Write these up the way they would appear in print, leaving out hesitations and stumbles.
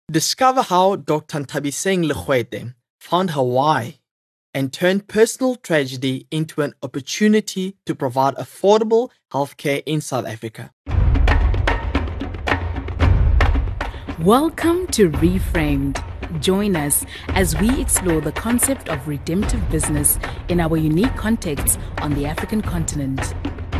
Discover how Dr. Nthabiseng Legoete found her why and turned personal tragedy into an opportunity to provide affordable healthcare in South Africa. Welcome to Reframed. Join us as we explore the concept of redemptive business in our unique context on the African continent.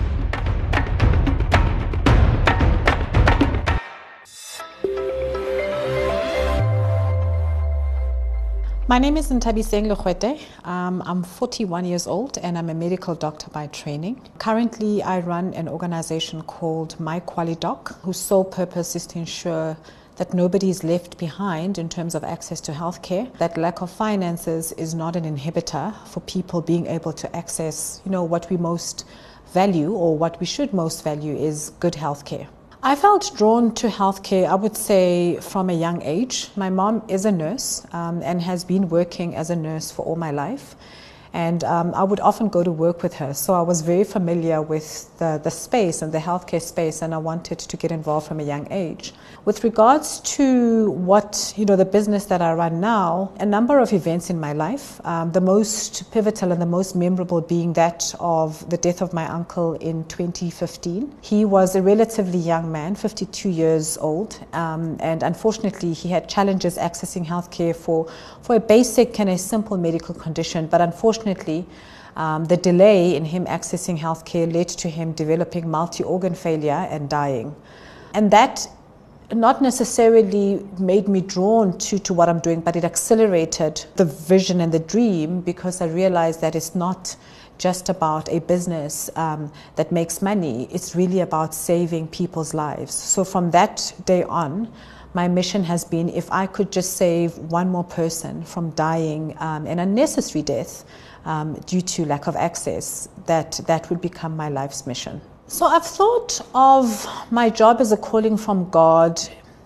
My name is Nthabiseng Legoete. I'm 41 years old and I'm a medical doctor by training. Currently, I run an organization called MyQualiDoc, whose sole purpose is to ensure that nobody is left behind in terms of access to healthcare. That lack of finances is not an inhibitor for people being able to access, what we most value or what we should most value is good healthcare. I felt drawn to healthcare, I would say, from a young age. My mom is a nurse and has been working as a nurse for all my life. And I would often go to work with her. So I was very familiar with the space and the healthcare space, and I wanted to get involved from a young age. With regards to the business that I run now, a number of events in my life, the most pivotal and the most memorable being that of the death of my uncle in 2015. He was a relatively young man, 52 years old, and unfortunately he had challenges accessing healthcare for a basic and a simple medical condition, but unfortunately the delay in him accessing healthcare led to him developing multi-organ failure and dying. And that not necessarily made me drawn to what I'm doing, but it accelerated the vision and the dream, because I realized that it's not just about a business that makes money. It's really about saving people's lives. So from that day on, my mission has been, if I could just save one more person from dying an unnecessary death due to lack of access, that would become my life's mission. So I've thought of my job as a calling from God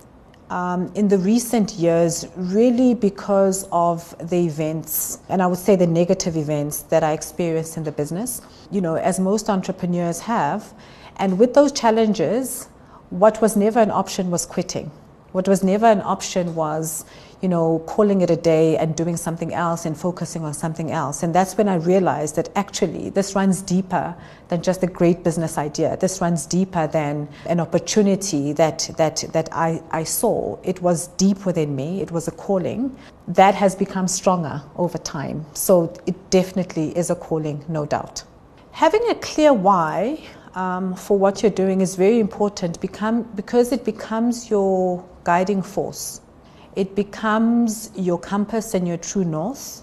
in the recent years, really because of the events, and I would say the negative events that I experienced in the business, as most entrepreneurs have. And with those challenges, what was never an option was quitting. What was never an option was, calling it a day and doing something else and focusing on something else. And that's when I realized that actually this runs deeper than just a great business idea. This runs deeper than an opportunity that I saw. It was deep within me. It was a calling that has become stronger over time. So it definitely is a calling, no doubt. Having a clear why for what you're doing is very important because it becomes your guiding force. It becomes your compass and your true north.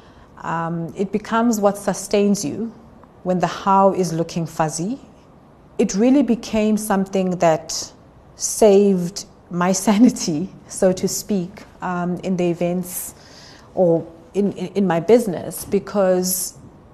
It becomes what sustains you when the how is looking fuzzy. It really became something that saved my sanity, so to speak, in the events or in my business, because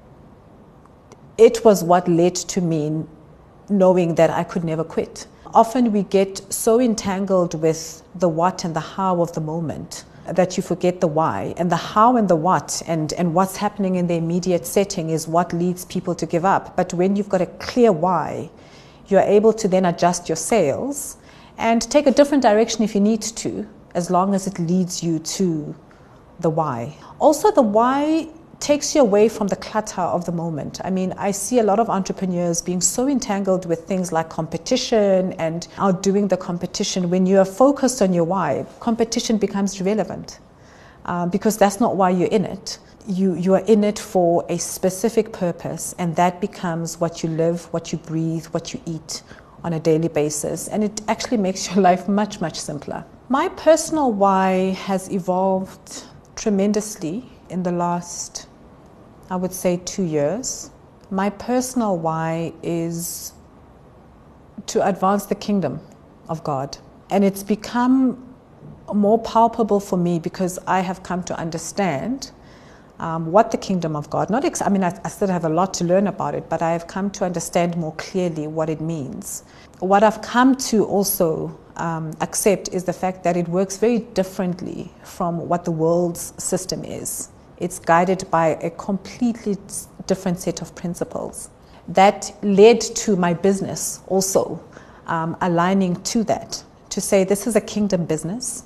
it was what led to me knowing that I could never quit. Often we get so entangled with the what and the how of the moment that you forget the why. And the how and the what and what's happening in the immediate setting is what leads people to give up. But when you've got a clear why, you're able to then adjust your sails and take a different direction if you need to, as long as it leads you to the why. Also, the why takes you away from the clutter of the moment. I mean, I see a lot of entrepreneurs being so entangled with things like competition and outdoing the competition. When you are focused on your why, competition becomes irrelevant because that's not why you're in it. You are in it for a specific purpose, and that becomes what you live, what you breathe, what you eat on a daily basis. And it actually makes your life much, much simpler. My personal why has evolved tremendously in the last, I would say, 2 years. My personal why is to advance the kingdom of God. And it's become more palpable for me because I have come to understand what the kingdom of God, I still have a lot to learn about it, but I have come to understand more clearly what it means. What I've come to also accept is the fact that it works very differently from what the world's system is. It's guided by a completely different set of principles that led to my business also aligning to that, to say this is a kingdom business.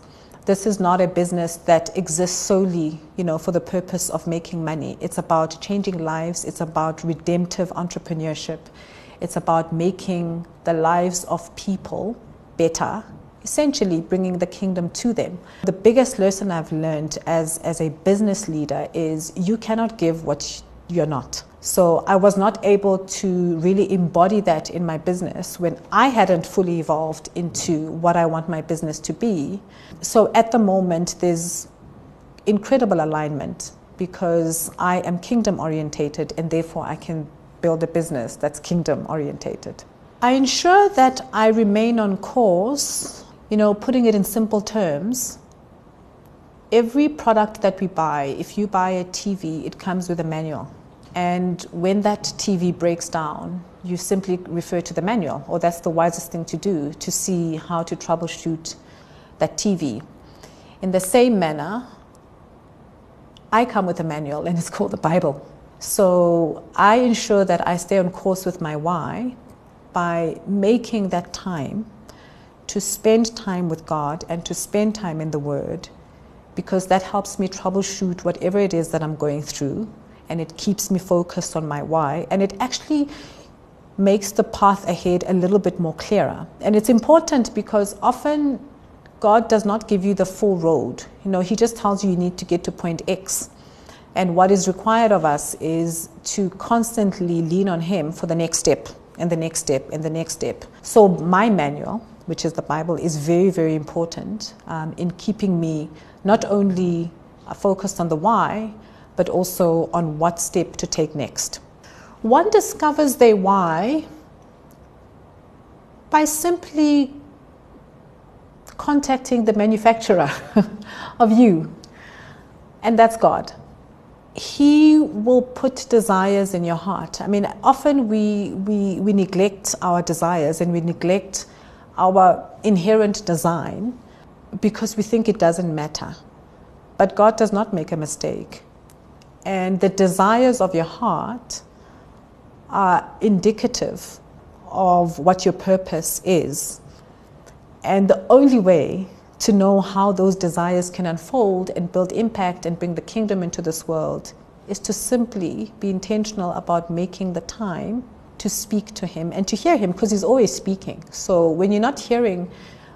This is not a business that exists solely, for the purpose of making money. It's about changing lives. It's about redemptive entrepreneurship. It's about making the lives of people better, essentially bringing the kingdom to them. The biggest lesson I've learned as a business leader is you cannot give what you're not. So I was not able to really embody that in my business when I hadn't fully evolved into what I want my business to be. So at the moment, there's incredible alignment because I am kingdom orientated and therefore I can build a business that's kingdom orientated. I ensure that I remain on course, putting it in simple terms. Every product that we buy, if you buy a TV, it comes with a manual. And when that TV breaks down, you simply refer to the manual, or that's the wisest thing to do, to see how to troubleshoot that TV. In the same manner, I come with a manual, and it's called the Bible. So I ensure that I stay on course with my why by making that time to spend time with God and to spend time in the Word, because that helps me troubleshoot whatever it is that I'm going through. And it keeps me focused on my why, and it actually makes the path ahead a little bit more clearer. And it's important because often God does not give you the full road. He just tells you need to get to point X. And what is required of us is to constantly lean on Him for the next step, and the next step, and the next step. So my manual, which is the Bible, is very, very important in keeping me not only focused on the why, but also on what step to take next. One discovers their why by simply contacting the manufacturer of you, and that's God. He will put desires in your heart. Often we neglect our desires and we neglect our inherent design because we think it doesn't matter. But God does not make a mistake. And the desires of your heart are indicative of what your purpose is. And the only way to know how those desires can unfold and build impact and bring the kingdom into this world is to simply be intentional about making the time to speak to Him and to hear Him, because He's always speaking. So when you're not hearing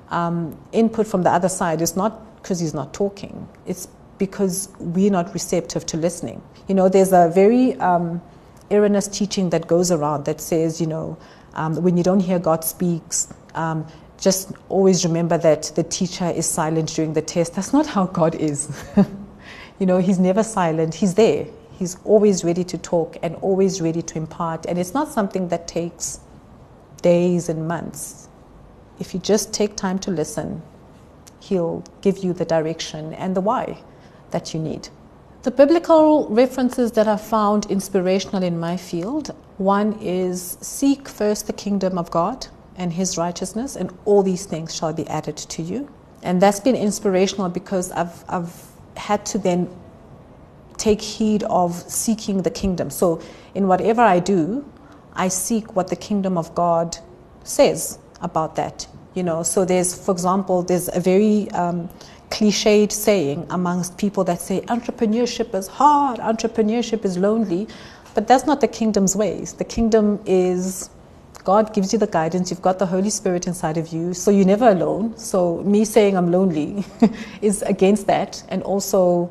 input from the other side, it's not because He's not talking. It's because we're not receptive to listening. There's a very erroneous teaching that goes around that says, when you don't hear God speaks, just always remember that the teacher is silent during the test. That's not how God is. He's never silent. He's there. He's always ready to talk and always ready to impart. And it's not something that takes days and months. If you just take time to listen, He'll give you the direction and the why that you need. The biblical references that are found inspirational in my field, one is seek first the kingdom of God and His righteousness, and all these things shall be added to you. And that's been inspirational because I've had to then take heed of seeking the kingdom. So in whatever I do, I seek what the kingdom of God says about that. So for example, there's a very cliched saying amongst people that say entrepreneurship is hard, entrepreneurship is lonely, but that's not the kingdom's ways. The kingdom is God gives you the guidance, you've got the Holy Spirit inside of you, so you're never alone. So me saying I'm lonely is against that, and also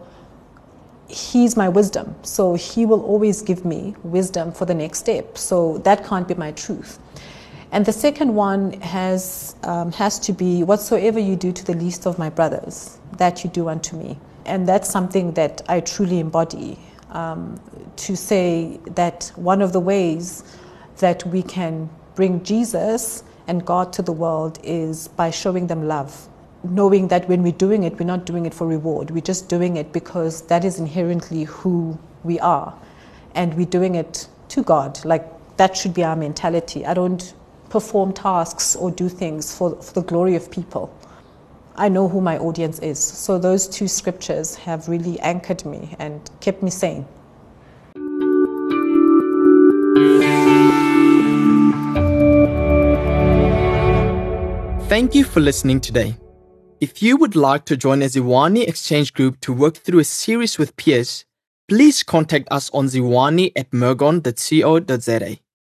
He's my wisdom, so He will always give me wisdom for the next step, so that can't be my truth. And the second one has to be, whatsoever you do to the least of my brothers, that you do unto me. And that's something that I truly embody, to say that one of the ways that we can bring Jesus and God to the world is by showing them love. Knowing that when we're doing it, we're not doing it for reward. We're just doing it because that is inherently who we are. And we're doing it to God. Like, that should be our mentality. I don't perform tasks or do things for the glory of people. I know who my audience is. So those two scriptures have really anchored me and kept me sane. Thank you for listening today. If you would like to join a Ziwani Exchange group to work through a series with peers, please contact us on ziwani@mergon.co.za.